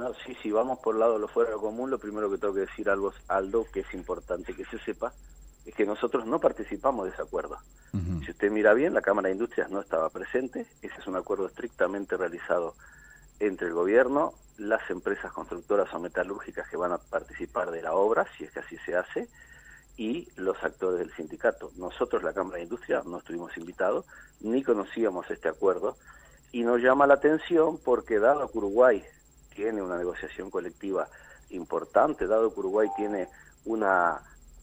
Bueno, sí, si vamos por el lado de lo fuera de lo común, lo primero que tengo que decir, Aldo, que es importante que se sepa, es que nosotros no participamos de ese acuerdo. Ujú. Si usted mira bien, la Cámara de Industrias no estaba presente, ese es un acuerdo estrictamente realizado entre el gobierno, las empresas constructoras o metalúrgicas que van a participar de la obra, si es que así se hace, y los actores del sindicato. Nosotros, la Cámara de Industria, no estuvimos invitados, ni conocíamos este acuerdo, y nos llama la atención porque dado que Uruguay tiene una negociación colectiva importante, dado que Uruguay tiene una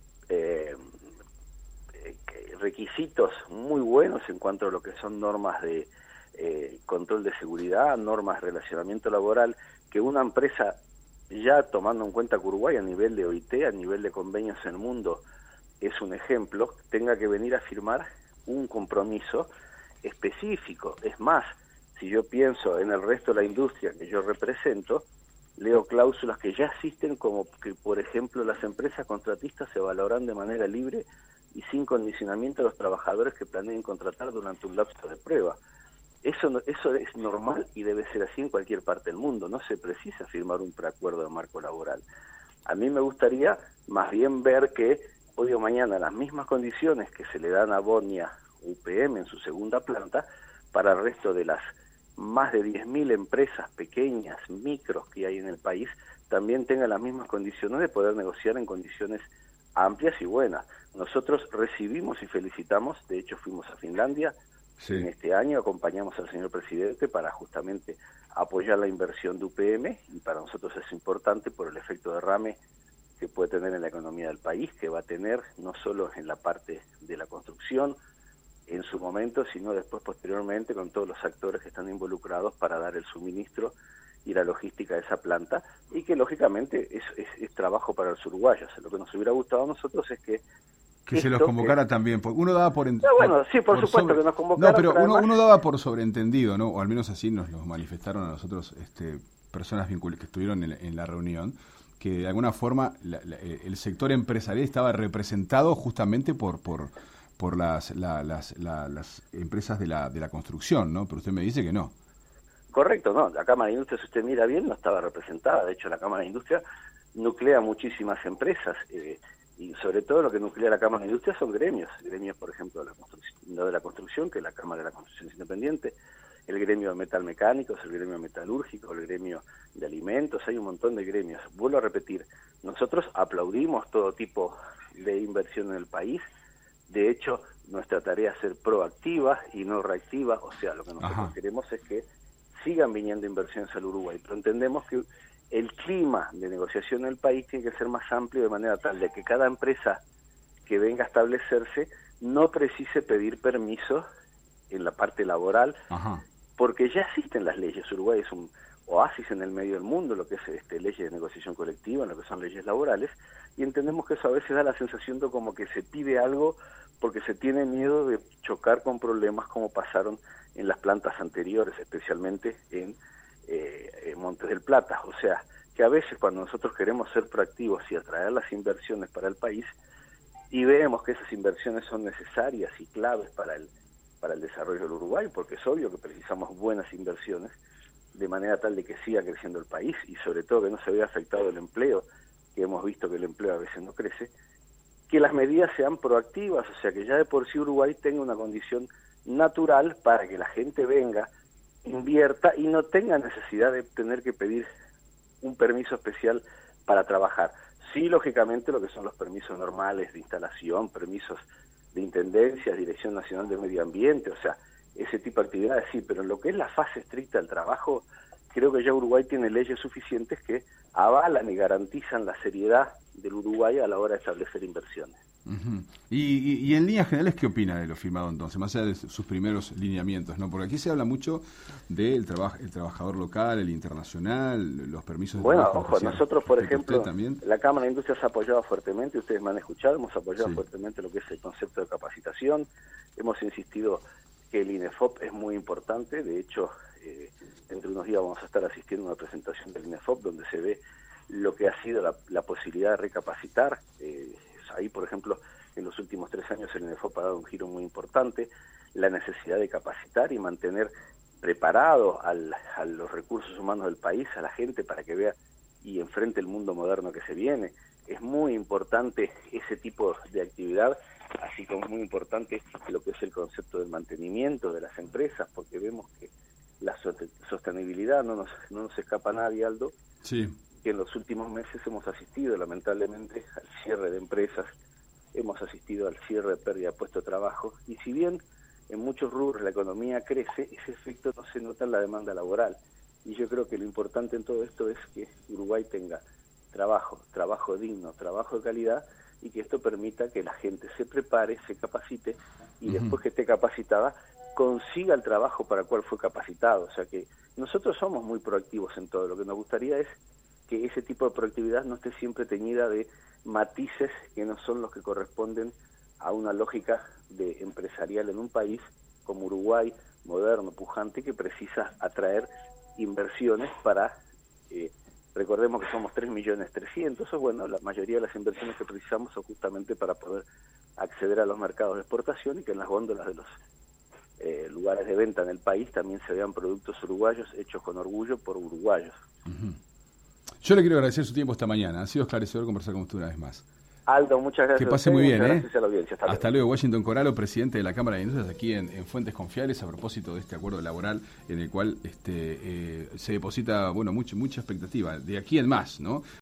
requisitos muy buenos en cuanto a lo que son normas de control de seguridad, normas de relacionamiento laboral, que una empresa, ya tomando en cuenta que Uruguay a nivel de OIT, a nivel de convenios en el mundo, es un ejemplo, tenga que venir a firmar un compromiso específico. Es más, si yo pienso en el resto de la industria que yo represento, leo cláusulas que ya existen, como que, por ejemplo, las empresas contratistas se evaluarán de manera libre y sin condicionamiento a los trabajadores que planeen contratar durante un lapso de prueba. Eso es normal y debe ser así en cualquier parte del mundo. No se precisa firmar un preacuerdo de marco laboral. A mí me gustaría más bien ver que hoy o mañana las mismas condiciones que se le dan a Bonia UPM en su segunda planta, para el resto de las más de 10.000 empresas pequeñas, micros que hay en el país, también tengan las mismas condiciones de poder negociar en condiciones amplias y buenas. Nosotros recibimos y felicitamos, de hecho fuimos a Finlandia en Sí. este año, acompañamos al señor presidente para justamente apoyar la inversión de UPM, y para nosotros es importante por el efecto derrame que puede tener en la economía del país, que va a tener no solo en la parte de la construcción en su momento, sino después posteriormente con todos los actores que están involucrados para dar el suministro y la logística de esa planta, y que lógicamente es trabajo para los uruguayos. Lo que nos hubiera gustado a nosotros es que Que se los convocara también. Uno daba bueno, sí, por supuesto que nos No, convocaran, pero pero además... uno daba por sobreentendido, ¿no? O al menos así nos lo manifestaron a nosotros personas que estuvieron en la reunión, que de alguna forma el sector empresarial estaba representado justamente por las empresas de la construcción, ¿no? Pero usted me dice que no. Correcto, no, la Cámara de Industria, si usted mira bien, no estaba representada. De hecho, la Cámara de Industria nuclea muchísimas empresas, y sobre todo lo que nuclea la Cámara de Industria son gremios, por ejemplo, de la construcción, que es la Cámara de la Construcción Independiente, el gremio de metalmecánicos, el gremio metalúrgico, el gremio de alimentos, hay un montón de gremios. Vuelvo a repetir, nosotros aplaudimos todo tipo de inversión en el país. De hecho, nuestra tarea es ser proactiva y no reactiva, o sea, lo que nosotros queremos es que sigan viniendo inversiones al Uruguay, pero entendemos que el clima de negociación en el país tiene que ser más amplio, de manera tal de que cada empresa que venga a establecerse no precise pedir permiso en la parte laboral, porque ya existen las leyes. Uruguay es un oasis en el medio del mundo, lo que es leyes de negociación colectiva, en lo que son leyes laborales, y entendemos que eso a veces da la sensación de como que se pide algo porque se tiene miedo de chocar con problemas como pasaron en las plantas anteriores, especialmente en Montes del Plata. O sea, que a veces cuando nosotros queremos ser proactivos y atraer las inversiones para el país, y vemos que esas inversiones son necesarias y claves para el desarrollo del Uruguay, porque es obvio que precisamos buenas inversiones, de manera tal de que siga creciendo el país, y sobre todo que no se vea afectado el empleo, que hemos visto que el empleo a veces no crece, que las medidas sean proactivas, o sea, que ya de por sí Uruguay tenga una condición natural para que la gente venga, invierta y no tenga necesidad de tener que pedir un permiso especial para trabajar. Sí, lógicamente, lo que son los permisos normales de instalación, permisos de intendencia, Dirección Nacional de Medio Ambiente, o sea, ese tipo de actividades sí, pero en lo que es la fase estricta del trabajo, creo que ya Uruguay tiene leyes suficientes que avalan y garantizan la seriedad del Uruguay a la hora de establecer inversiones. Y en líneas generales, ¿qué opina de lo firmado entonces? Más allá de sus primeros lineamientos, ¿no? Porque aquí se habla mucho del el trabajador local, el internacional, los permisos de trabajo. Ojo, nosotros, por ejemplo, también. la Cámara de Industrias ha apoyado fuertemente, ustedes me han escuchado, hemos apoyado fuertemente lo que es el concepto de capacitación, hemos insistido que el INEFOP es muy importante. De hecho, entre unos días vamos a estar asistiendo a una presentación del INEFOP donde se ve lo que ha sido la posibilidad de recapacitar. Ahí, por ejemplo, en los últimos 3 años el INEFOP ha dado un giro muy importante, la necesidad de capacitar y mantener preparado a los recursos humanos del país, a la gente, para que vea y enfrente el mundo moderno que se viene. Es muy importante ese tipo de actividad, así como es muy importante lo que es el concepto del mantenimiento de las empresas, porque vemos que la sostenibilidad no nos escapa a nadie, Aldo, Sí. que en los últimos meses hemos asistido lamentablemente al cierre de empresas, hemos asistido al cierre de pérdida de puestos de trabajo, y si bien en muchos rubros la economía crece, ese efecto no se nota en la demanda laboral. Y yo creo que lo importante en todo esto es que Uruguay tenga trabajo digno, trabajo de calidad, y que esto permita que la gente se prepare, se capacite, y después que esté capacitada, consiga el trabajo para el cual fue capacitado. O sea que nosotros somos muy proactivos en todo. Lo que nos gustaría es que ese tipo de proactividad no esté siempre teñida de matices que no son los que corresponden a una lógica de empresarial en un país como Uruguay, moderno, pujante, que precisa atraer inversiones para, recordemos que somos 3.300.000, o bueno, la mayoría de las inversiones que precisamos son justamente para poder acceder a los mercados de exportación, y que en las góndolas de los lugares de venta en el país también se vean productos uruguayos hechos con orgullo por uruguayos. Yo le quiero agradecer su tiempo esta mañana. Ha sido esclarecedor conversar con usted una vez más. Aldo, muchas gracias. Que pase muy bien, gracias a la audiencia. Hasta luego. Washington Coralo, presidente de la Cámara de Industrias, aquí en Fuentes Confiables, a propósito de este acuerdo laboral en el cual se deposita, bueno, mucha expectativa de aquí en más, ¿no?